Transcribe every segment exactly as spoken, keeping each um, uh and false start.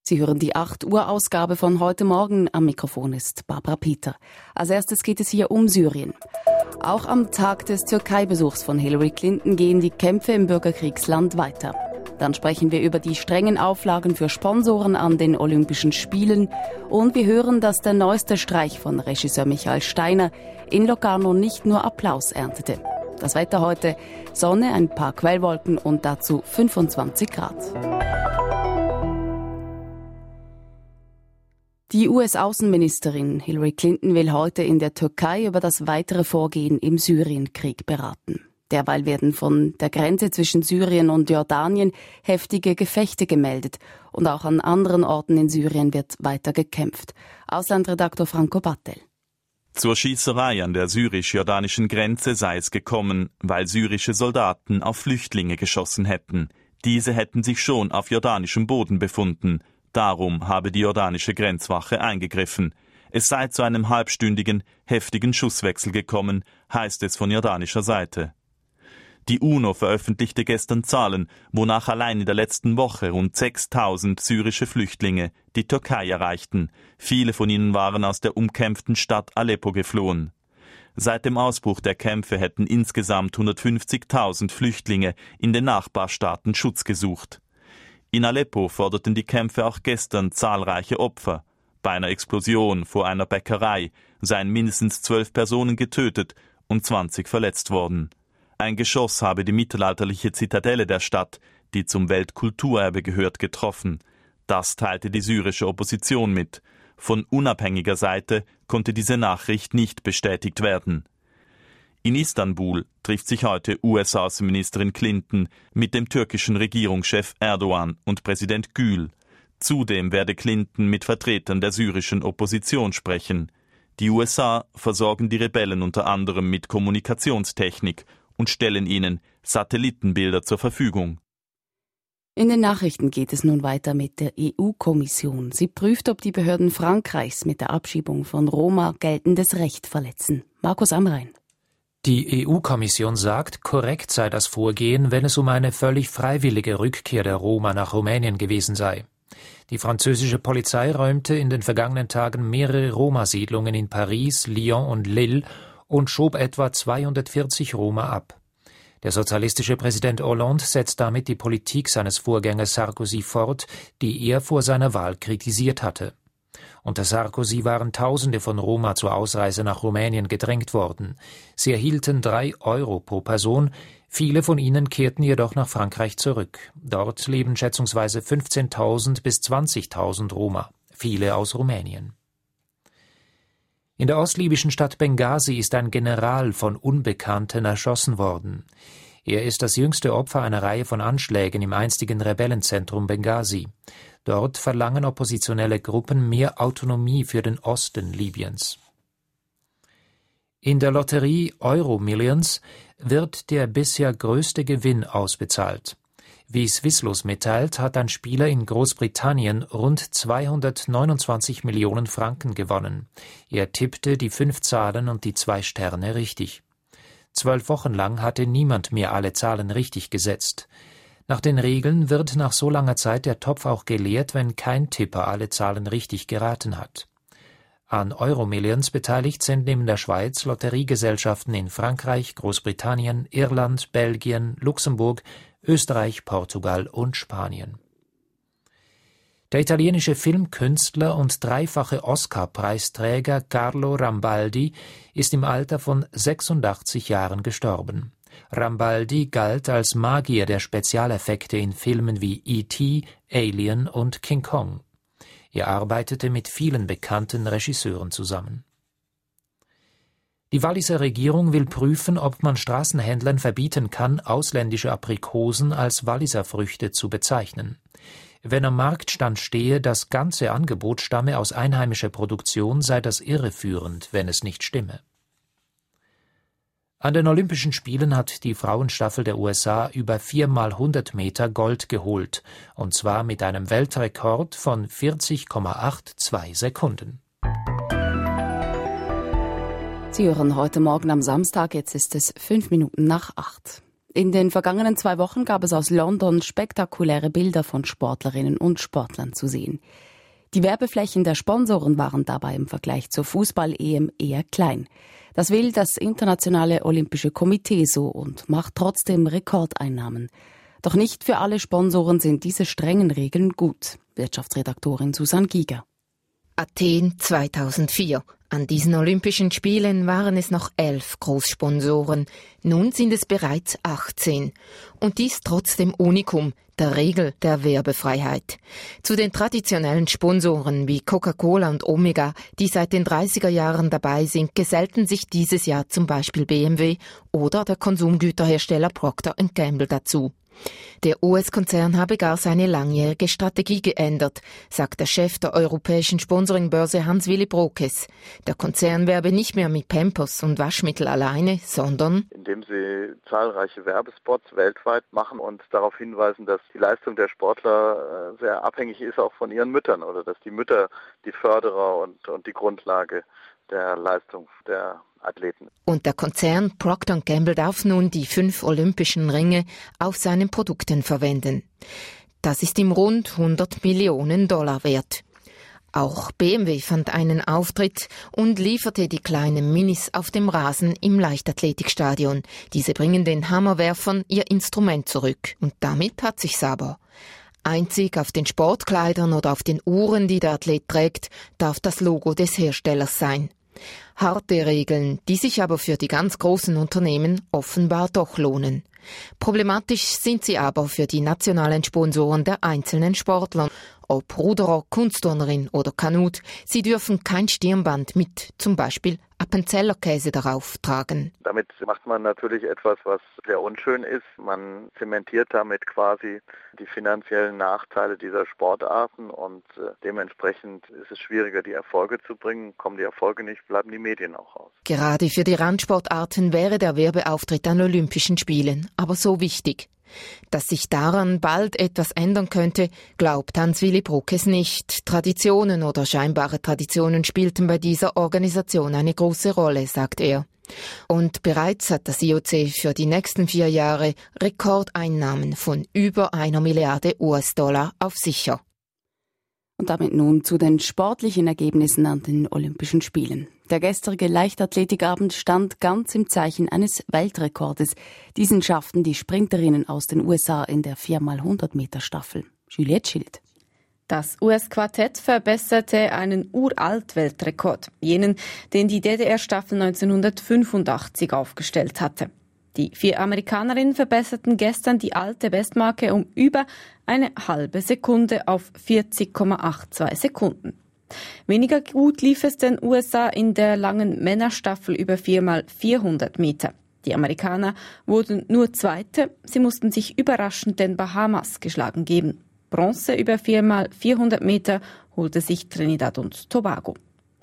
Sie hören die acht Uhr Ausgabe von heute Morgen. Am Mikrofon ist Barbara Peter. Als erstes geht es hier um Syrien. Auch am Tag des Türkei-Besuchs von Hillary Clinton gehen die Kämpfe im Bürgerkriegsland weiter. Dann sprechen wir über die strengen Auflagen für Sponsoren an den Olympischen Spielen. Und wir hören, dass der neueste Streich von Regisseur Michael Steiner in Locarno nicht nur Applaus erntete. Das Wetter heute: Sonne, ein paar Quellwolken und dazu fünfundzwanzig Grad. Die U S-Außenministerin Hillary Clinton will heute in der Türkei über das weitere Vorgehen im Syrienkrieg beraten. Derweil werden von der Grenze zwischen Syrien und Jordanien heftige Gefechte gemeldet. Und auch an anderen Orten in Syrien wird weiter gekämpft. Auslandredaktor Franco Battel. Zur Schießerei an der syrisch-jordanischen Grenze sei es gekommen, weil syrische Soldaten auf Flüchtlinge geschossen hätten. Diese hätten sich schon auf jordanischem Boden befunden. Darum habe die jordanische Grenzwache eingegriffen. Es sei zu einem halbstündigen, heftigen Schusswechsel gekommen, heißt es von jordanischer Seite. Die UNO veröffentlichte gestern Zahlen, wonach allein in der letzten Woche rund sechstausend syrische Flüchtlinge die Türkei erreichten. Viele von ihnen waren aus der umkämpften Stadt Aleppo geflohen. Seit dem Ausbruch der Kämpfe hätten insgesamt hundertfünfzigtausend Flüchtlinge in den Nachbarstaaten Schutz gesucht. In Aleppo forderten die Kämpfe auch gestern zahlreiche Opfer. Bei einer Explosion vor einer Bäckerei seien mindestens zwölf Personen getötet und zwanzig verletzt worden. Ein Geschoss habe die mittelalterliche Zitadelle der Stadt, die zum Weltkulturerbe gehört, getroffen. Das teilte die syrische Opposition mit. Von unabhängiger Seite konnte diese Nachricht nicht bestätigt werden. In Istanbul trifft sich heute U S-Außenministerin Clinton mit dem türkischen Regierungschef Erdogan und Präsident Gül. Zudem werde Clinton mit Vertretern der syrischen Opposition sprechen. Die U S A versorgen die Rebellen unter anderem mit Kommunikationstechnik und stellen ihnen Satellitenbilder zur Verfügung. In den Nachrichten geht es nun weiter mit der E U-Kommission. Sie prüft, ob die Behörden Frankreichs mit der Abschiebung von Roma geltendes Recht verletzen. Markus Amrein. Die E U-Kommission sagt, korrekt sei das Vorgehen, wenn es um eine völlig freiwillige Rückkehr der Roma nach Rumänien gewesen sei. Die französische Polizei räumte in den vergangenen Tagen mehrere Roma-Siedlungen in Paris, Lyon und Lille und schob etwa zweihundertvierzig Roma ab. Der sozialistische Präsident Hollande setzt damit die Politik seines Vorgängers Sarkozy fort, die er vor seiner Wahl kritisiert hatte. Unter Sarkozy waren Tausende von Roma zur Ausreise nach Rumänien gedrängt worden. Sie erhielten drei Euro pro Person, viele von ihnen kehrten jedoch nach Frankreich zurück. Dort leben schätzungsweise fünfzehntausend bis zwanzigtausend Roma, viele aus Rumänien. In der ostlibyschen Stadt Benghazi ist ein General von Unbekannten erschossen worden. Er ist das jüngste Opfer einer Reihe von Anschlägen im einstigen Rebellenzentrum Benghazi. Dort verlangen oppositionelle Gruppen mehr Autonomie für den Osten Libyens. In der Lotterie Euro Millions wird der bisher größte Gewinn ausbezahlt. Wie Swisslos mitteilt, hat ein Spieler in Großbritannien rund zweihundertneunundzwanzig Millionen Franken gewonnen. Er tippte die fünf Zahlen und die zwei Sterne richtig. Zwölf Wochen lang hatte niemand mehr alle Zahlen richtig gesetzt. Nach den Regeln wird nach so langer Zeit der Topf auch geleert, wenn kein Tipper alle Zahlen richtig geraten hat. An Euromillions beteiligt sind neben der Schweiz Lotteriegesellschaften in Frankreich, Großbritannien, Irland, Belgien, Luxemburg, Österreich, Portugal und Spanien. Der italienische Filmkünstler und dreifache Oscar-Preisträger Carlo Rambaldi ist im Alter von sechsundachtzig Jahren gestorben. Rambaldi galt als Magier der Spezialeffekte in Filmen wie E T, Alien und King Kong. Er arbeitete mit vielen bekannten Regisseuren zusammen. Die Walliser Regierung will prüfen, ob man Straßenhändlern verbieten kann, ausländische Aprikosen als Walliser Früchte zu bezeichnen. Wenn am Marktstand stehe, das ganze Angebot stamme aus einheimischer Produktion, sei das irreführend, wenn es nicht stimme. An den Olympischen Spielen hat die Frauenstaffel der U S A über viermal hundert Meter Gold geholt, und zwar mit einem Weltrekord von vierzig Komma zweiundachtzig Sekunden. Sie hören heute Morgen am Samstag, jetzt ist es fünf Minuten nach acht. In den vergangenen zwei Wochen gab es aus London spektakuläre Bilder von Sportlerinnen und Sportlern zu sehen. Die Werbeflächen der Sponsoren waren dabei im Vergleich zur Fußball-E M eher klein. Das will das Internationale Olympische Komitee so und macht trotzdem Rekordeinnahmen. Doch nicht für alle Sponsoren sind diese strengen Regeln gut. Wirtschaftsredaktorin Susanne Giger. Athen zweitausendvier. An diesen Olympischen Spielen waren es noch elf Großsponsoren. Nun sind es bereits achtzehn. Und dies trotz dem Unikum, der Regel der Werbefreiheit. Zu den traditionellen Sponsoren wie Coca-Cola und Omega, die seit den dreißiger Jahren dabei sind, gesellten sich dieses Jahr zum Beispiel B M W oder der Konsumgüterhersteller Procter and Gamble dazu. Der U S-Konzern habe gar seine langjährige Strategie geändert, sagt der Chef der europäischen Sponsoringbörse Hans-Willi Brokes. Der Konzern werbe nicht mehr mit Pampers und Waschmittel alleine, sondern indem sie zahlreiche Werbespots weltweit machen und darauf hinweisen, dass die Leistung der Sportler sehr abhängig ist auch von ihren Müttern oder dass die Mütter die Förderer und, und die Grundlage der Leistung der Athleten. Und der Konzern Procter and Gamble darf nun die fünf olympischen Ringe auf seinen Produkten verwenden. Das ist ihm rund hundert Millionen Dollar wert. Auch B M W fand einen Auftritt und lieferte die kleinen Minis auf dem Rasen im Leichtathletikstadion. Diese bringen den Hammerwerfern ihr Instrument zurück. Und damit hat sich's aber. Einzig auf den Sportkleidern oder auf den Uhren, die der Athlet trägt, darf das Logo des Herstellers sein. Harte Regeln, die sich aber für die ganz großen Unternehmen offenbar doch lohnen. Problematisch sind sie aber für die nationalen Sponsoren der einzelnen Sportler. Ob Ruderer, Kunstturnerin oder Kanut, sie dürfen kein Stirnband mit zum Beispiel Appenzellerkäse darauf tragen. Damit macht man natürlich etwas, was sehr unschön ist. Man zementiert damit quasi die finanziellen Nachteile dieser Sportarten und äh, dementsprechend ist es schwieriger, die Erfolge zu bringen. Kommen die Erfolge nicht, bleiben die Medien auch aus. Gerade für die Randsportarten wäre der Werbeauftritt an Olympischen Spielen aber so wichtig. Dass sich daran bald etwas ändern könnte, glaubt Hans-Willi Brokes nicht. Traditionen oder scheinbare Traditionen spielten bei dieser Organisation eine große Rolle, sagt er. Und bereits hat das I O C für die nächsten vier Jahre Rekordeinnahmen von über einer Milliarde U S-Dollar auf sicher. Und damit nun zu den sportlichen Ergebnissen an den Olympischen Spielen. Der gestrige Leichtathletikabend stand ganz im Zeichen eines Weltrekordes. Diesen schafften die Sprinterinnen aus den U S A in der vier mal hundert Meter Staffel. Juliette Schild. Das U S-Quartett verbesserte einen Uralt-Weltrekord, jenen, den die D D R-Staffel neunzehnhundertfünfundachtzig aufgestellt hatte. Die vier Amerikanerinnen verbesserten gestern die alte Bestmarke um über eine halbe Sekunde auf vierzig Komma zweiundachtzig Sekunden. Weniger gut lief es den U S A in der langen Männerstaffel über vier mal vierhundert Meter. Die Amerikaner wurden nur Zweite, sie mussten sich überraschend den Bahamas geschlagen geben. Bronze über vier mal vierhundert Meter holte sich Trinidad und Tobago.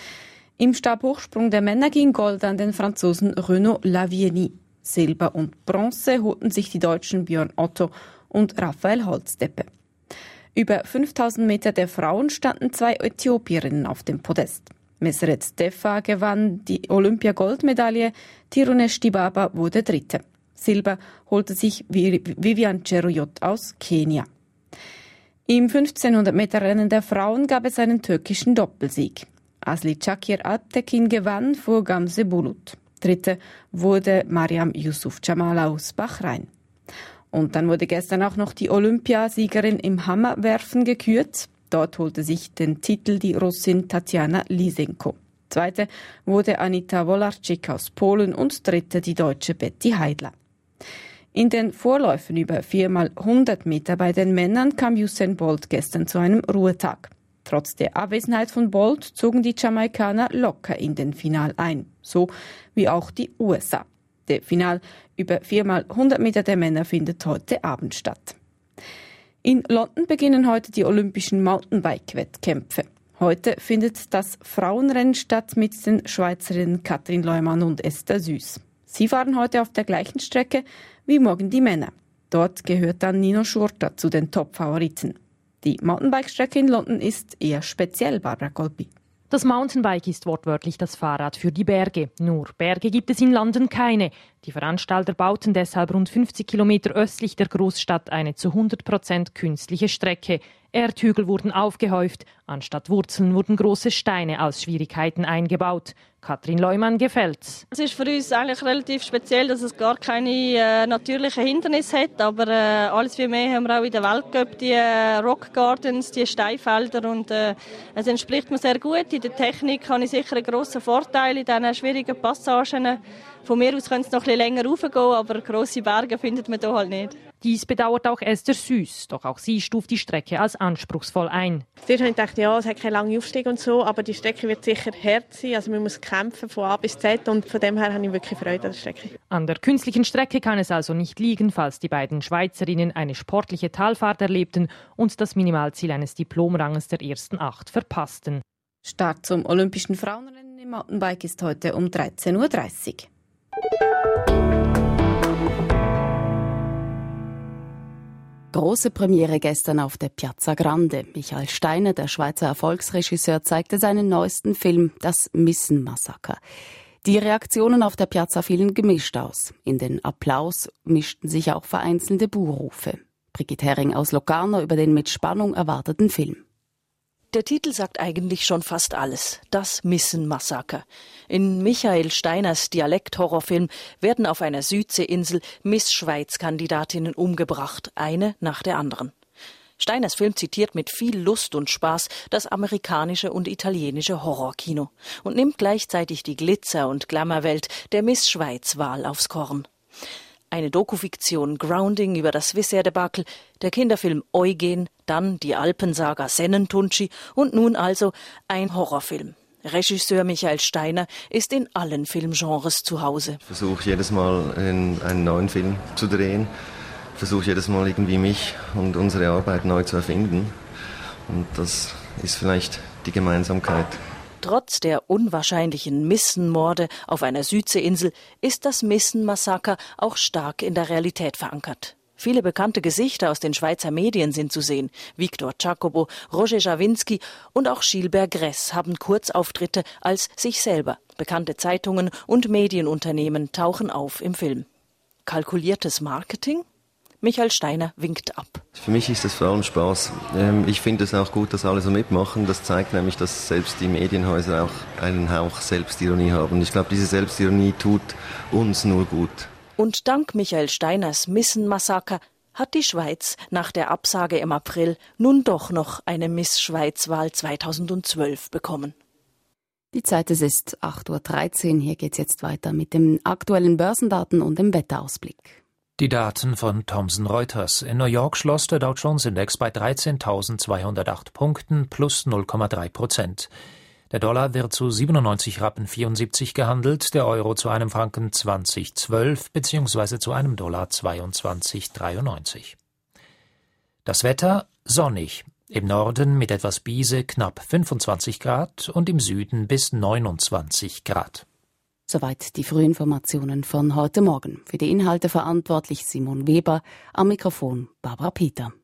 Im Stabhochsprung der Männer ging Gold an den Franzosen Renaud Lavillenie. Silber und Bronze holten sich die Deutschen Björn Otto und Raphael Holzdeppe. Über fünftausend Meter der Frauen standen zwei Äthiopierinnen auf dem Podest. Meseret Defa gewann die Olympia-Goldmedaille, Tirunesh Dibaba wurde Dritte. Silber holte sich Vivian Cheruiyot aus Kenia. Im fünfzehnhundert Meter Rennen der Frauen gab es einen türkischen Doppelsieg. Asli Çakir Alptekin gewann vor Gamze Bulut. Dritte wurde Mariam Yusuf Jamal aus Bahrain. Und dann wurde gestern auch noch die Olympiasiegerin im Hammerwerfen gekürt. Dort holte sich den Titel die Russin Tatjana Lysenko. Zweite wurde Anita Wolarczyk aus Polen und dritte die deutsche Betty Heidler. In den Vorläufen über vier mal hundert Meter bei den Männern kam Usain Bolt gestern zu einem Ruhetag. Trotz der Abwesenheit von Bolt zogen die Jamaikaner locker in den Final ein, so wie auch die U S A. Der Final über vier mal hundert Meter der Männer findet heute Abend statt. In London beginnen heute die olympischen Mountainbike-Wettkämpfe. Heute findet das Frauenrennen statt mit den Schweizerinnen Katrin Leumann und Esther Süß. Sie fahren heute auf der gleichen Strecke wie morgen die Männer. Dort gehört dann Nino Schurter zu den Top-Favoriten. Die Mountainbike-Strecke in London ist eher speziell, Barbara Kolpi. Das Mountainbike ist wortwörtlich das Fahrrad für die Berge. Nur Berge gibt es in London keine. Die Veranstalter bauten deshalb rund fünfzig Kilometer östlich der Großstadt eine zu hundert Prozent künstliche Strecke. Erdhügel wurden aufgehäuft, anstatt Wurzeln wurden große Steine als Schwierigkeiten eingebaut. Katrin Leumann gefällt's. Es ist für uns eigentlich relativ speziell, dass es gar keine äh, natürlichen Hindernisse hat, aber äh, alles wie mehr haben wir auch in der Weltcup, die äh, Rock Gardens, die Steinfelder und äh, es entspricht mir sehr gut. In der Technik habe ich sicher einen grossen Vorteil in diesen schwierigen Passagen. Von mir aus könnte es noch ein bisschen länger raufgehen, aber grosse Berge findet man hier halt nicht. Dies bedauert auch Esther Süß, doch auch sie stuft die Strecke als anspruchsvoll ein. Zuerst habe ich gedacht, ja, es hat keine lange Aufstieg und so, aber die Strecke wird sicher hart sein. Also man muss kämpfen von A bis Z und von dem her habe ich wirklich Freude an der Strecke. An der künstlichen Strecke kann es also nicht liegen, falls die beiden Schweizerinnen eine sportliche Talfahrt erlebten und das Minimalziel eines Diplomranges der ersten acht verpassten. Start zum Olympischen Frauenrennen im Mountainbike ist heute um dreizehn Uhr dreißig. Große Premiere gestern auf der Piazza Grande. Michael Steiner, der Schweizer Erfolgsregisseur, zeigte seinen neuesten Film, das Missen-Massaker. Die Reaktionen auf der Piazza fielen gemischt aus. In den Applaus mischten sich auch vereinzelte Buhrufe. Brigitte Hering aus Locarno über den mit Spannung erwarteten Film. Der Titel sagt eigentlich schon fast alles. Das Missen-Massaker. In Michael Steiners Dialekt-Horrorfilm werden auf einer Südseeinsel Miss-Schweiz-Kandidatinnen umgebracht, eine nach der anderen. Steiners Film zitiert mit viel Lust und Spaß das amerikanische und italienische Horrorkino und nimmt gleichzeitig die Glitzer- und Glamourwelt der Miss-Schweiz-Wahl aufs Korn. Eine Dokufiktion Grounding über das Swissair-Debakel, der Kinderfilm Eugen, dann die Alpensaga Sennentunci und nun also ein Horrorfilm. Regisseur Michael Steiner ist in allen Filmgenres zu Hause. Ich versuche jedes Mal einen, einen neuen Film zu drehen. Ich versuche jedes Mal irgendwie mich und unsere Arbeit neu zu erfinden. Und das ist vielleicht die Gemeinsamkeit. Trotz der unwahrscheinlichen Missenmorde auf einer Südseeinsel ist das Missen-Massaker auch stark in der Realität verankert. Viele bekannte Gesichter aus den Schweizer Medien sind zu sehen. Victor Jacobo, Roger Jawinski und auch Gilbert Gress haben Kurzauftritte als sich selber. Bekannte Zeitungen und Medienunternehmen tauchen auf im Film. Kalkuliertes Marketing? Michael Steiner winkt ab. Für mich ist das vor allem Spaß. Ich finde es auch gut, dass alle so mitmachen. Das zeigt nämlich, dass selbst die Medienhäuser auch einen Hauch Selbstironie haben. Ich glaube, diese Selbstironie tut uns nur gut. Und dank Michael Steiners Missen-Massaker hat die Schweiz nach der Absage im April nun doch noch eine Miss-Schweiz-Wahl zweitausendzwölf bekommen. Die Zeit ist acht Uhr dreizehn. Hier geht's jetzt weiter mit den aktuellen Börsendaten und dem Wetterausblick. Die Daten von Thomson Reuters. In New York schloss der Dow Jones Index bei dreizehntausendzweihundertacht Punkten plus null Komma drei Prozent. Der Dollar wird zu siebenundneunzig Rappen vierundsiebzig gehandelt, der Euro zu einem Franken zwanzig zwölf bzw. zu einem Dollar zweiundzwanzig dreiundneunzig. Das Wetter sonnig. Im Norden mit etwas Biese knapp fünfundzwanzig Grad und im Süden bis neunundzwanzig Grad. Soweit die Frühinformationen von heute Morgen. Für die Inhalte verantwortlich Simon Weber, am Mikrofon Barbara Peter.